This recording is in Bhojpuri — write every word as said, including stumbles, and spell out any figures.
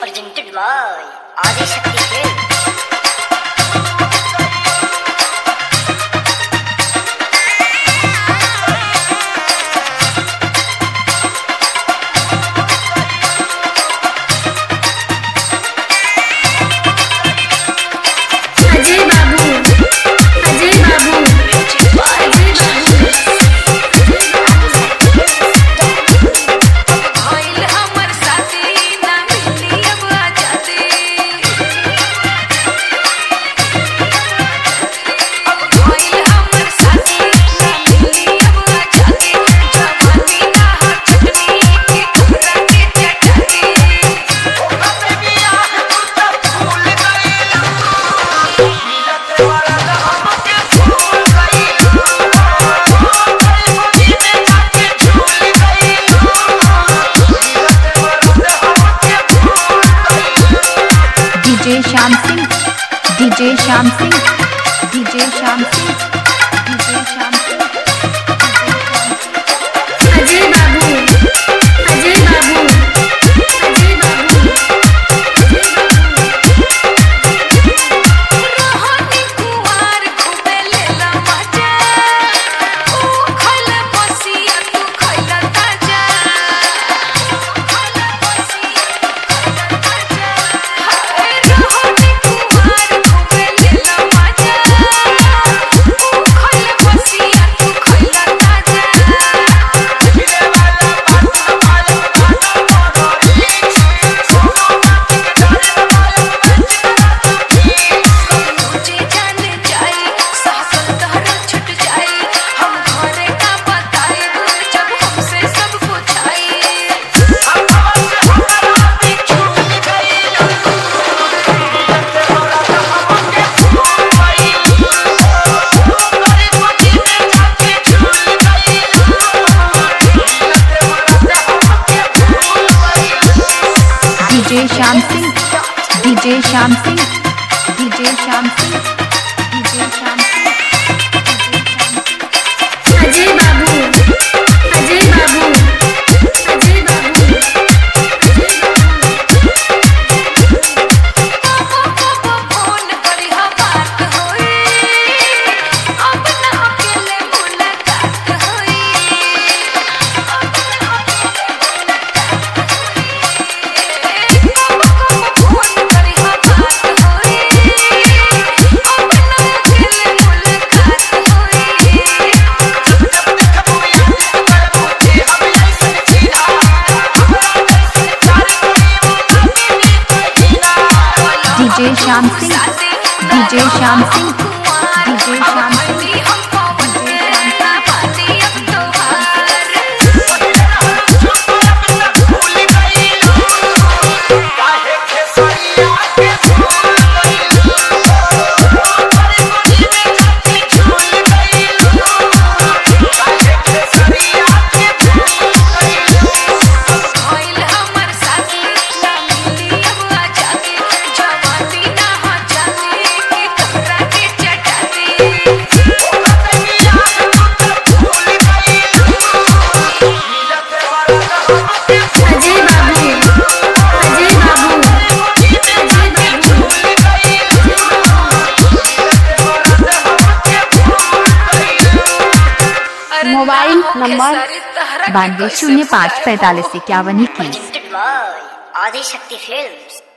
Presented by Adi Shakti Films. Ajay Babu Ajay बाबू भइल हमर साथी ना मिली अब आजादी अब भइल हमर साथी ना मिली अब आजादी जवानी ना हो चटनी के खबरा के चटाती ओ बेबी आ तू तो भूल गईला मिलत वाला हमके भूल गईला तेरी मुट्ठी में जाके झूल गईला DJ Shyam Singh DJ Shyam Singh DJ Shyam Singh DJ Shyam Singh Ajay Babu Ajay Babu Ajay बाबू रोहनी कुवार घूमे लेला मजा ओ खइला बसिया तू खइला ताजा खइला बसिया खइला ताजा हाय रोहनी कुवार घूमे लेला मजा ओ खइला बसिया तू खइला ताजा मुझे जान जाए सासल तहरा छूट जाए हम घरे का बताए जब हमसे सब कुछ DJ Shyam Singh DJ Shyam Singh DJ Shyam Singh DJ Shyam Singh Ajay Babu Ajay Babu Ajay बाबू फोन करी हम बात होई अब ना अकेले मुलाकात होई अब ना अकेले मुलाकात होई फोन करी हम बात होई अब ना अकेले मुलाकात DJ Shyam Singh DJ Shyam Singh DJ Shyam Singh Ajay Babu Ajay बाबू मोबाइल नंबर बानवे शून्य पाँच पैंतालीस इक्यावन इक्कीस Presented by Adi Shakti Films.